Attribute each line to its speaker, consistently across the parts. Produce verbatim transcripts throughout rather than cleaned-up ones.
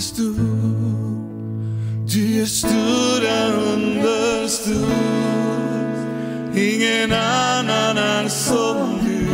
Speaker 1: stor, du är stora under stor. Ingen annan är som du.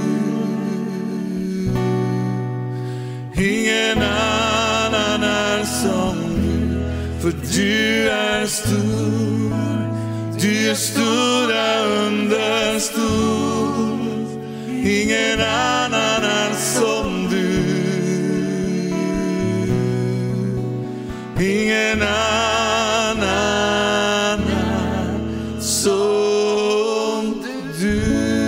Speaker 1: Ingen annan är som du. För du är stor, du är stora under stor. Ingen annan är som du. Ingen annan är som du.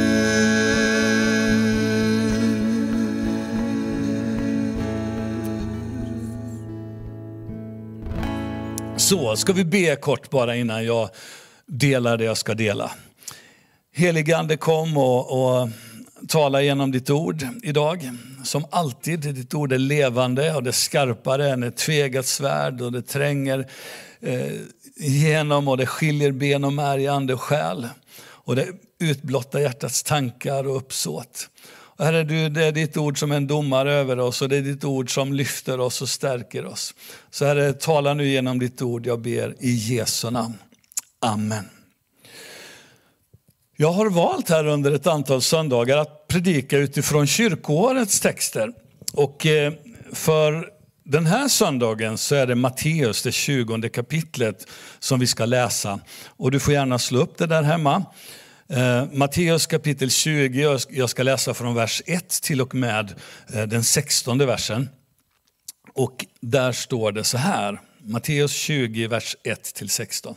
Speaker 1: Så ska vi be kort bara innan jag delar det jag ska dela. Helige Ande, kom och, och tala genom ditt ord idag. Som alltid, ditt ord är levande och det är skarpare än ett tvegat svärd och det tränger eh, igenom och det skiljer ben och märg, ande och själ. Och det utblottar hjärtats tankar och uppsåt. Och Herre, du, det är ditt ord som en domare över oss och det är ditt ord som lyfter oss och stärker oss. Så Herre, tala nu genom ditt ord, jag ber i Jesu namn. Amen. Jag har valt här under ett antal söndagar att predika utifrån kyrkoårets texter. Och för den här söndagen så är det Matteus, det tjugonde kapitlet, som vi ska läsa. Och du får gärna slå upp det där hemma. Matteus kapitel tjugo, jag ska läsa från vers ett till och med den sextonde versen. Och där står det så här, Matteus tjugo, vers ett till sexton.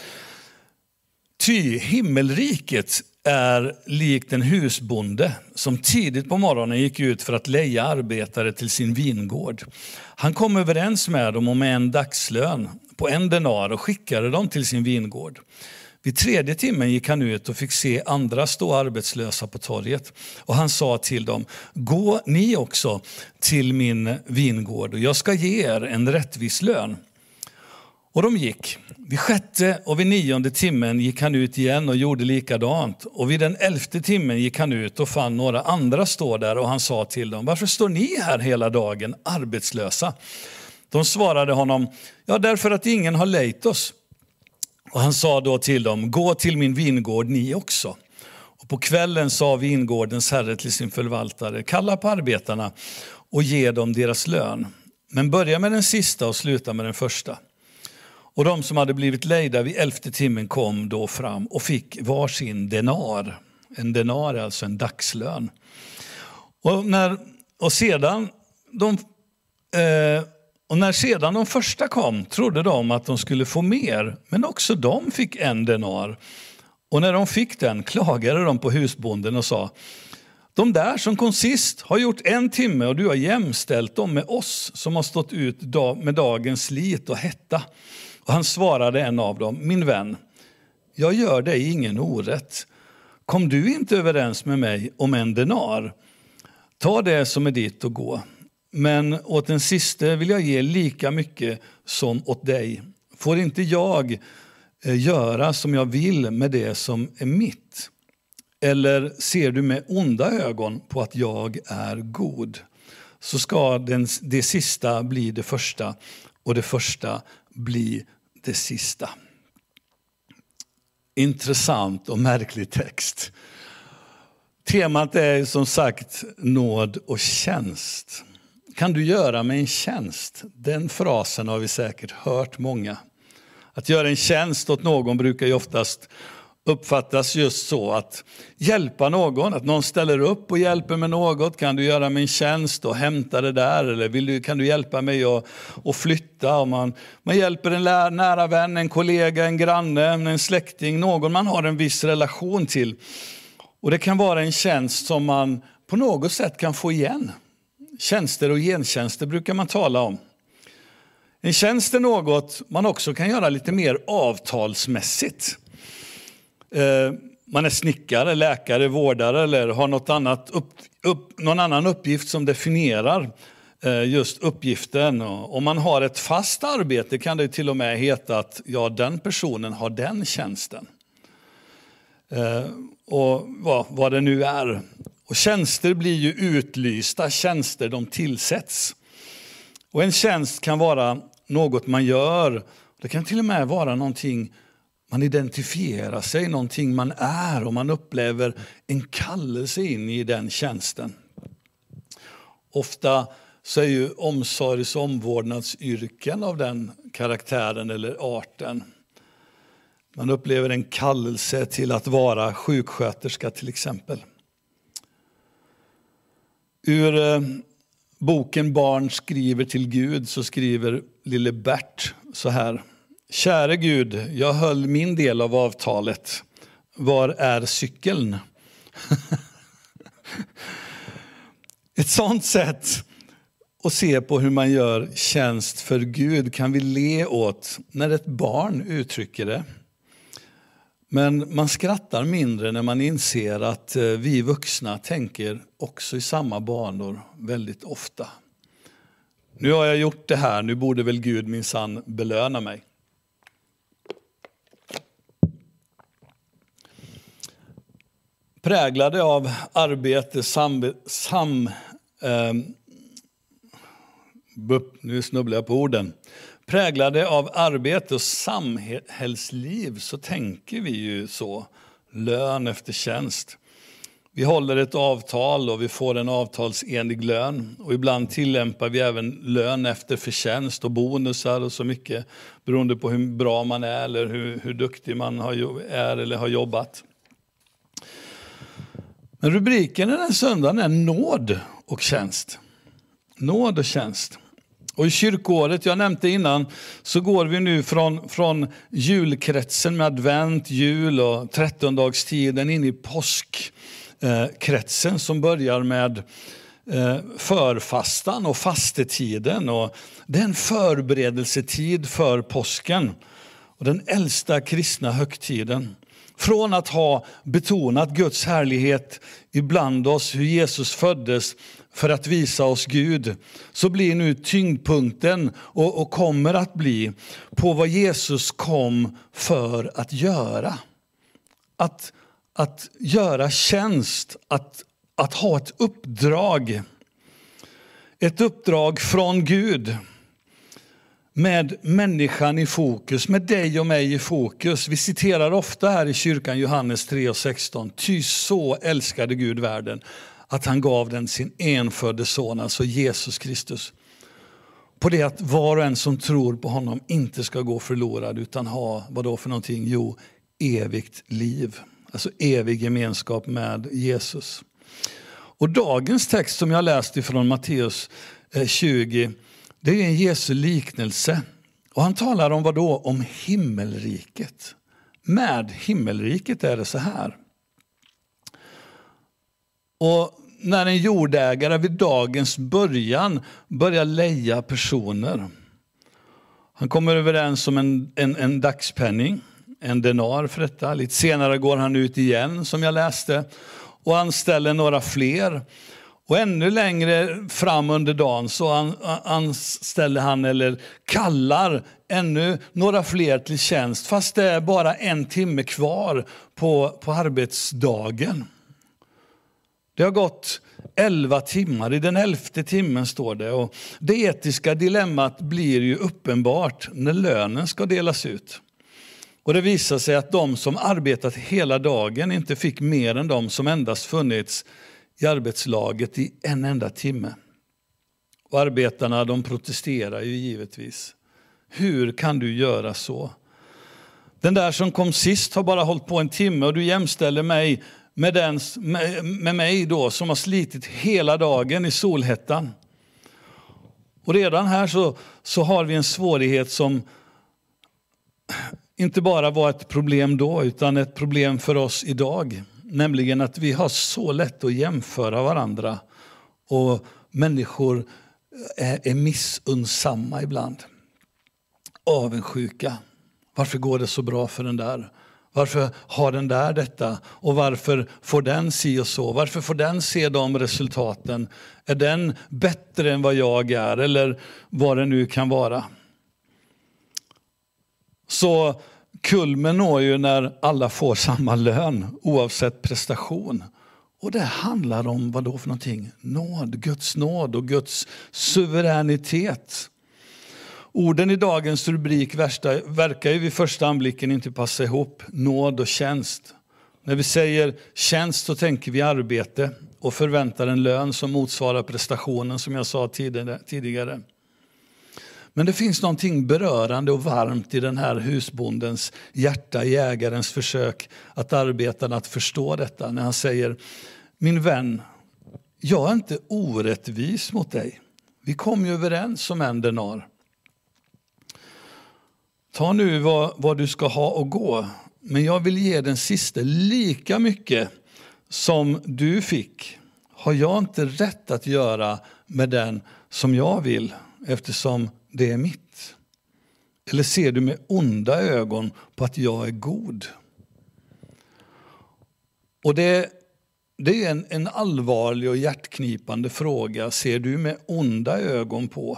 Speaker 1: Ty himmelriket är likt en husbonde som tidigt på morgonen gick ut för att leja arbetare till sin vingård. Han kom överens med dem om en dagslön på en denar och skickade dem till sin vingård. Vid tredje timmen gick han ut och fick se andra stå arbetslösa på torget. Och han sa till dem, gå ni också till min vingård och jag ska ge er en rättvis lön. Och de gick. Vid sjätte och vid nionde timmen gick han ut igen och gjorde likadant. Och vid den elfte timmen gick han ut och fann några andra stå där och han sa till dem, varför står ni här hela dagen arbetslösa? De svarade honom, ja därför att ingen har lejt oss. Och han sa då till dem, gå till min vingård ni också. Och på kvällen sa vingårdens herre till sin förvaltare, kalla på arbetarna och ge dem deras lön. Men börja med den sista och sluta med den första. Och de som hade blivit lejda vid elfte timmen kom då fram och fick varsin denar. En denar är alltså en dagslön. Och, när, och, sedan de, eh, och när sedan de första kom trodde de att de skulle få mer. Men också de fick en denar. Och när de fick den klagade de på husbonden och sa, de där som kom sist har gjort en timme och du har jämställt dem med oss som har stått ut med dagens slit och hetta. Och han svarade en av dem, min vän, jag gör dig ingen orätt. Kom du inte överens med mig om en denar? Ta det som är ditt och gå. Men åt den siste vill jag ge lika mycket som åt dig. Får inte jag göra som jag vill med det som är mitt? Eller ser du med onda ögon på att jag är god? Så ska den, det sista bli det första och det första bli det sista. Intressant och märklig text. Temat är som sagt nåd och tjänst. Kan du göra mig en tjänst? Den frasen har vi säkert hört många. Att göra en tjänst åt någon brukar ju oftast uppfattas just så, att hjälpa någon, att någon ställer upp och hjälper med något. Kan du göra mig en tjänst och hämta det där? Eller vill du, kan du hjälpa mig att, att flytta? Och man, man hjälper en lär, nära vän, en kollega, en granne, en släkting, någon man har en viss relation till. Och det kan vara en tjänst som man på något sätt kan få igen. Tjänster och gentjänster brukar man tala om. En tjänst är något man också kan göra lite mer avtalsmässigt. Man är snickare, läkare, vårdare eller har något annat upp, upp, någon annan uppgift som definierar just uppgiften. Och om man har ett fast arbete kan det till och med heta att ja, den personen har den tjänsten. Och vad, vad det nu är. Och tjänster blir ju utlysta, tjänster de tillsätts. Och en tjänst kan vara något man gör. Det kan till och med vara någonting man identifierar sig, någonting man är, och man upplever en kallelse in i den tjänsten. Ofta så är ju omsorgs- och omvårdnadsyrken av den karaktären eller arten. Man upplever en kallelse till att vara sjuksköterska till exempel. Ur eh, boken Barn skriver till Gud så skriver lille Bert så här: Käre Gud, jag höll min del av avtalet. Var är cykeln? Ett sånt sätt att se på hur man gör tjänst för Gud kan vi le åt när ett barn uttrycker det. Men man skrattar mindre när man inser att vi vuxna tänker också i samma banor väldigt ofta. Nu har jag gjort det här, nu borde väl Gud minsann belöna mig. Präglade av arbete, sam... sam eh, bup, nu snubblar jag på orden. Präglade av arbete och samhällsliv så tänker vi ju så. Lön efter tjänst. Vi håller ett avtal och vi får en avtalsenlig lön. Och ibland tillämpar vi även lön efter förtjänst och bonusar och så mycket. Beroende på hur bra man är eller hur, hur duktig man har, är eller har jobbat. Men rubriken den söndagen är nåd och tjänst. Nåd och tjänst. Och i kyrkåret, jag nämnde innan, så går vi nu från, från julkretsen med advent, jul och trettondagstiden in i påskkretsen som börjar med förfastan och fastetiden. Och det är en förberedelsetid för påsken och den äldsta kristna högtiden. Från att ha betonat Guds härlighet ibland oss, hur Jesus föddes för att visa oss Gud, så blir nu tyngdpunkten och, och kommer att bli på vad Jesus kom för att göra. Att, att göra tjänst, att, att ha ett uppdrag. Ett uppdrag från Gud. Med människan i fokus, med dig och mig i fokus. Vi citerar ofta här i kyrkan Johannes tre och sexton. Ty så älskade Gud världen att han gav den sin enfödde son, alltså Jesus Kristus. På det att var och en som tror på honom inte ska gå förlorad utan ha, vad då för någonting? Jo, evigt liv. Alltså evig gemenskap med Jesus. Och dagens text som jag läste från Matteus tjugo, det är en Jesu liknelse. Och han talar om vad då? Om himmelriket. Med himmelriket är det så här. Och när en jordägare vid dagens början börjar leja personer. Han kommer överens om en, en, en dagspenning, en denar för detta. Lite senare går han ut igen som jag läste och anställer några fler. Och ännu längre fram under dagen så anställer han eller kallar ännu några fler till tjänst. Fast det är bara en timme kvar på, på arbetsdagen. Det har gått elva timmar. I den elfte timmen står det. Och det etiska dilemmat blir ju uppenbart när lönen ska delas ut. Och det visar sig att de som arbetat hela dagen inte fick mer än de som endast funnits i arbetslaget i en enda timme. Och arbetarna de protesterar ju givetvis. Hur kan du göra så? Den där som kom sist har bara hållit på en timme och du jämställer mig med, den, med, med mig då som har slitit hela dagen i solhettan. Och redan här så, så har vi en svårighet som inte bara var ett problem då utan ett problem för oss idag. Nämligen att vi har så lätt att jämföra varandra och människor är, är missunnsamma ibland. Avundsjuka. Varför går det så bra för den där? Varför har den där detta? Och varför får den se och så? Varför får den se de resultaten? Är den bättre än vad jag är? Eller vad det nu kan vara. Så kulmen når ju när alla får samma lön oavsett prestation. Och det handlar om vad då för någonting? Nåd, Guds nåd och Guds suveränitet. Orden i dagens rubrik verkar ju vid första anblicken inte passa ihop. Nåd och tjänst. När vi säger tjänst så tänker vi arbete och förväntar en lön som motsvarar prestationen, som jag sa tidigare. Men det finns någonting berörande och varmt i den här husbondens hjärta, jägarens försök att arbeta, att förstå detta. När han säger, min vän, jag är inte orättvis mot dig. Vi kom ju överens om en denar. Ta nu vad, vad du ska ha och gå. Men jag vill ge den sista lika mycket som du fick. Har jag inte rätt att göra med den som jag vill, eftersom det är mitt? Eller ser du med onda ögon på att jag är god? Och det, det är en, en allvarlig och hjärtknipande fråga. Ser du med onda ögon på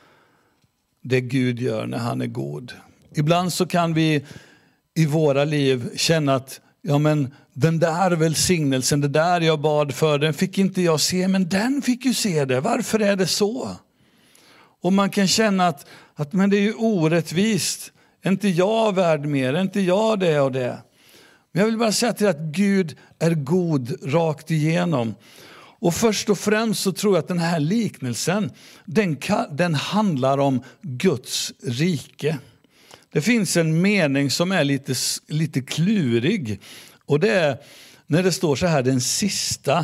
Speaker 1: det Gud gör när han är god? Ibland så kan vi i våra liv känna att ja, men den där välsignelsen, det där jag bad för, den fick inte jag se, men den fick ju se det. Varför är det så? Och man kan känna att, att men det är ju orättvist. Är inte jag värd mer? Är inte jag det och det? Men jag vill bara säga till att Gud är god rakt igenom. Och först och främst så tror jag att den här liknelsen, den, den handlar om Guds rike. Det finns en mening som är lite, lite klurig. Och det är när det står så här, den sista.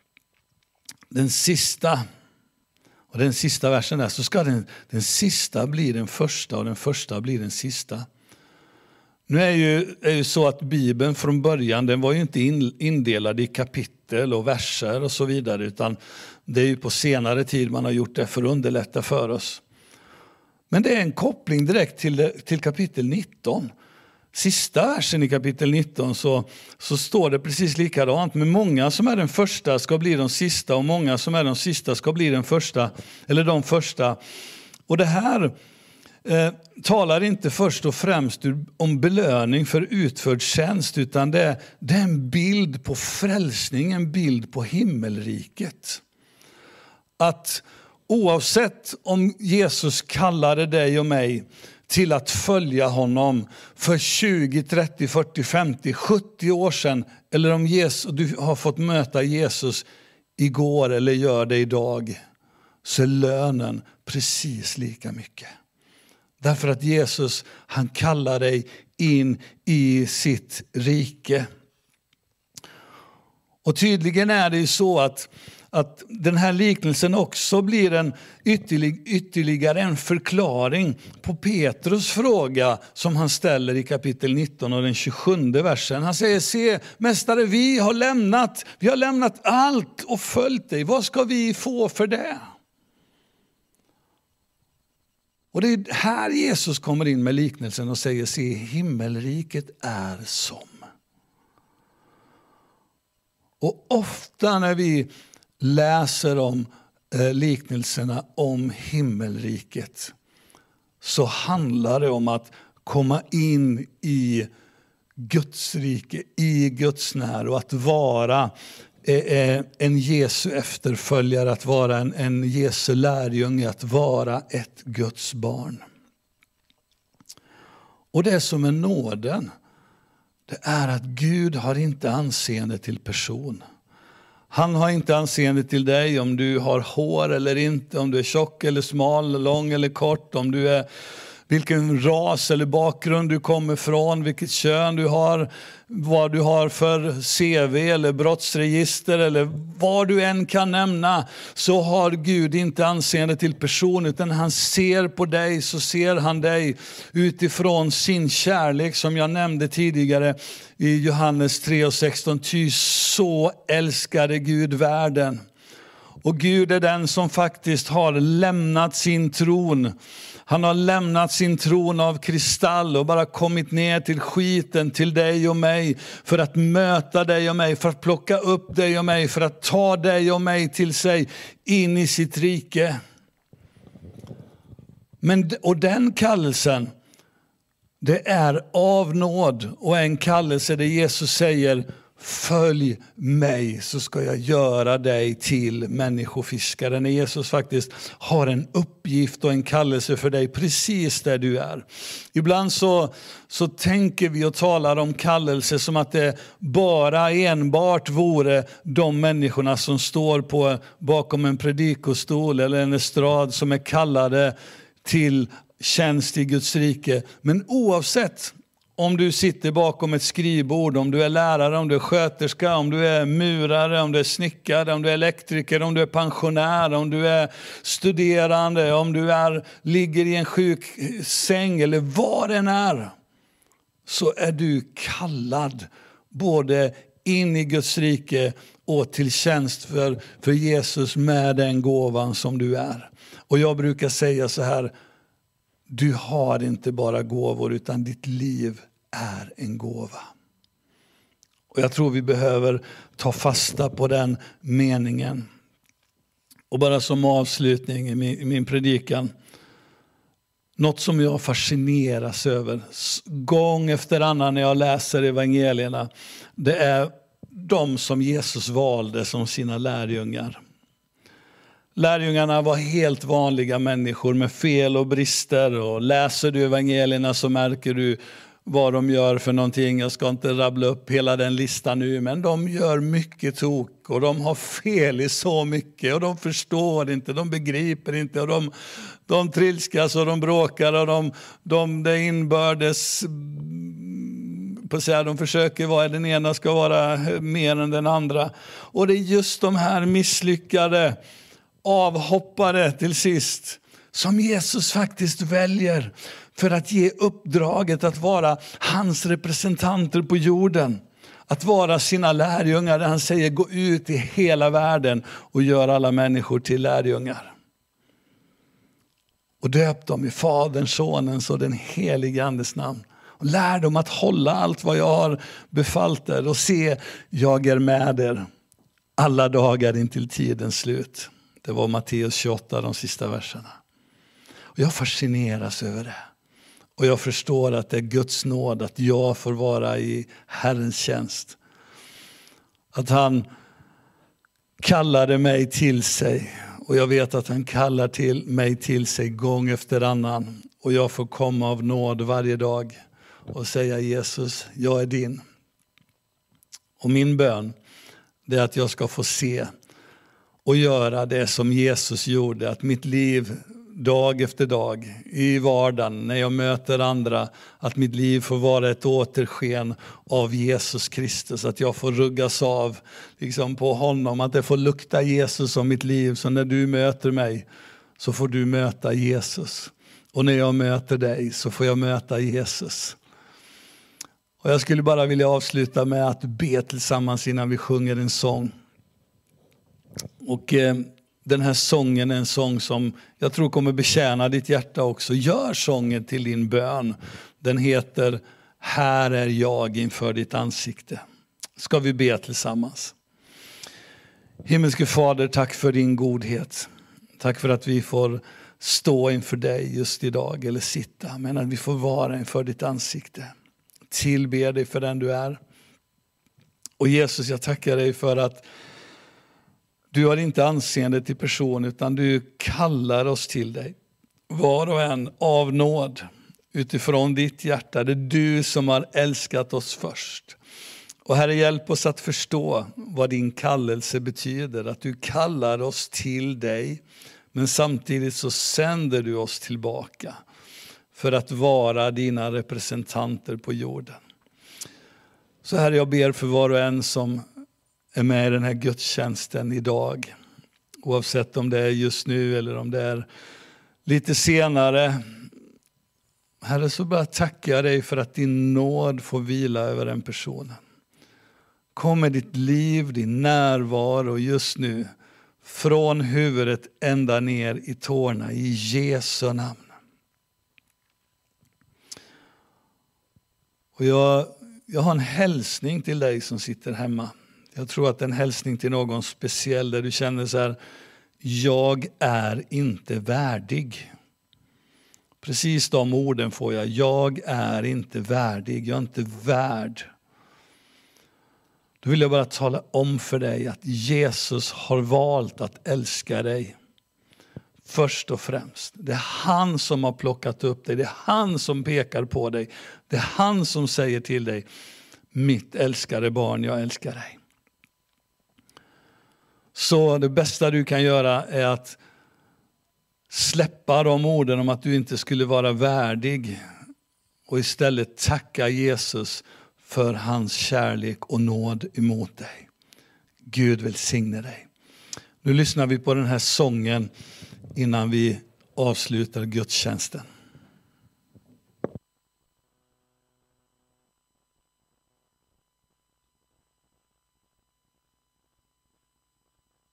Speaker 1: Den sista. Och den sista versen där, så ska den, den sista bli den första och den första blir den sista. Nu är ju, är ju så att Bibeln från början, den var ju inte in, indelad i kapitel och verser och så vidare. Utan det är ju på senare tid man har gjort det för att underlätta för oss. Men det är en koppling direkt till, till kapitel nitton. Sista versen i kapitel nitton så, så står det precis likadant. Men många som är den första ska bli de sista och många som är de sista ska bli den första, eller de första. Och det här eh, talar inte först och främst om belöning för utförd tjänst, utan det, det är en bild på frälsning, en bild på himmelriket. Att oavsett om Jesus kallade dig och mig till att följa honom för tjugo, trettio, fyrtio, femtio, sjuttio år sedan, eller om Jesus, du har fått möta Jesus igår eller gör det idag, så är lönen precis lika mycket. Därför att Jesus, han kallar dig in i sitt rike. Och tydligen är det ju så att Att den här liknelsen också blir en ytterlig, ytterligare en förklaring på Petrus fråga som han ställer i kapitel nitton och den tjugosjunde versen. Han säger, se mästare, vi har lämnat, vi har lämnat allt och följt dig. Vad ska vi få för det? Och det är här Jesus kommer in med liknelsen och säger, se, himmelriket är som. Och ofta när vi läser om eh, liknelserna om himmelriket, så handlar det om att komma in i Guds rike, i Guds när, och att vara eh, en Jesu efterföljare, att vara en, en Jesu lärjunge, att vara ett Guds barn. Och det som är nåden, det är att Gud har inte anseende till person. Han har inte anseende till dig om du har hår eller inte, om du är tjock eller smal, lång eller kort, om du är vilken ras eller bakgrund du kommer från, vilket kön du har, vad du har för C V eller brottsregister eller vad du än kan nämna, så har Gud inte anseende till person, utan han ser på dig, så ser han dig utifrån sin kärlek, som jag nämnde tidigare i Johannes tre och sexton. Ty så älskade Gud världen. Och Gud är den som faktiskt har lämnat sin tron. Han har lämnat sin tron av kristall och bara kommit ner till skiten, till dig och mig, för att möta dig och mig, för att plocka upp dig och mig, för att ta dig och mig till sig in i sitt rike. Men, och den kallelsen, det är av nåd, och en kallelse där Jesus säger, följ mig så ska jag göra dig till människofiskare. När Jesus faktiskt har en uppgift och en kallelse för dig precis där du är. Ibland så, så tänker vi och talar om kallelse som att det bara enbart vore de människorna som står på, bakom en predikostol eller en estrad som är kallade till tjänst i Guds rike. Men oavsett om du sitter bakom ett skrivbord, om du är lärare, om du är sköterska, om du är murare, om du är snickare, om du är elektriker, om du är pensionär, om du är studerande, om du är, ligger i en sjuksäng eller vad det än är, så är du kallad både in i Guds rike och till tjänst för, för Jesus med den gåvan som du är. Och jag brukar säga så här: du har inte bara gåvor utan ditt liv är en gåva. Och jag tror vi behöver ta fasta på den meningen. Och bara som avslutning i min, i min predikan. Något som jag fascineras över gång efter annan när jag läser evangelierna. Det är de som Jesus valde som sina lärjungar. Lärjungarna var helt vanliga människor med fel och brister. Och läser du evangelierna så märker du vad de gör för någonting. Jag ska inte rabbla upp hela den listan nu, men de gör mycket tok. Och de har fel i så mycket. Och de förstår inte, de begriper inte. Och de, de trilskas och de bråkar. Och de, de det inbördes... På så här, de försöker vara, den ena ska vara mer än den andra. Och det är just de här misslyckade avhoppare till sist som Jesus faktiskt väljer för att ge uppdraget att vara hans representanter på jorden. Att vara sina lärjungar, där han säger gå ut i hela världen och gör alla människor till lärjungar. Och döp dem i Faderns, Sonens och den helige Andes namn. Och lär dem att hålla allt vad jag har befallt er och se, jag är med er alla dagar intill tidens slut. Det var Matteus tjugoåtta, de sista verserna. Och jag fascineras över det. Och jag förstår att det är Guds nåd att jag får vara i Herrens tjänst. Att han kallade mig till sig. Och jag vet att han kallar till mig till sig gång efter annan. Och jag får komma av nåd varje dag och säga: Jesus, jag är din. Och min bön, det är att jag ska få se och göra det som Jesus gjorde. Att mitt liv dag efter dag i vardagen när jag möter andra, att mitt liv får vara ett återsken av Jesus Kristus. Att jag får ruggas av liksom på honom. Att det får lukta Jesus om mitt liv. Så när du möter mig så får du möta Jesus. Och när jag möter dig så får jag möta Jesus. Och jag skulle bara vilja avsluta med att be tillsammans innan vi sjunger en sång. Och eh, den här sången är en sång som jag tror kommer betjäna ditt hjärta också. Gör sången till din bön. Den heter Här är jag inför ditt ansikte. Ska vi be tillsammans. Himmelske Fader, tack för din godhet. Tack för att vi får stå inför dig just idag eller sitta. Men att vi får vara inför ditt ansikte. Tillbe dig för den du är. Och Jesus, jag tackar dig för att du har inte anseende till person utan du kallar oss till dig. Var och en av nåd utifrån ditt hjärta. Det är du som har älskat oss först. Och Herre, hjälp oss att förstå vad din kallelse betyder. Att du kallar oss till dig men samtidigt så sänder du oss tillbaka för att vara dina representanter på jorden. Så Herre, jag ber för var och en som är med i den här gudstjänsten idag. Oavsett om det är just nu eller om det är lite senare. Herre, så bara tackar jag dig för att din nåd får vila över den personen. Kom med ditt liv, din närvaro just nu. Från huvudet ända ner i tårna i Jesu namn. Och jag, jag har en hälsning till dig som sitter hemma. Jag tror att det är en hälsning till någon speciell där du känner så här: jag är inte värdig. Precis de orden får jag. Jag är inte värdig, jag är inte värd. Då vill jag bara tala om för dig att Jesus har valt att älska dig. Först och främst. Det är han som har plockat upp dig. Det är han som pekar på dig. Det är han som säger till dig: mitt älskade barn, jag älskar dig. Så det bästa du kan göra är att släppa de orden om att du inte skulle vara värdig. Och istället tacka Jesus för hans kärlek och nåd emot dig. Gud välsigne dig. Nu lyssnar vi på den här sången innan vi avslutar gudstjänsten.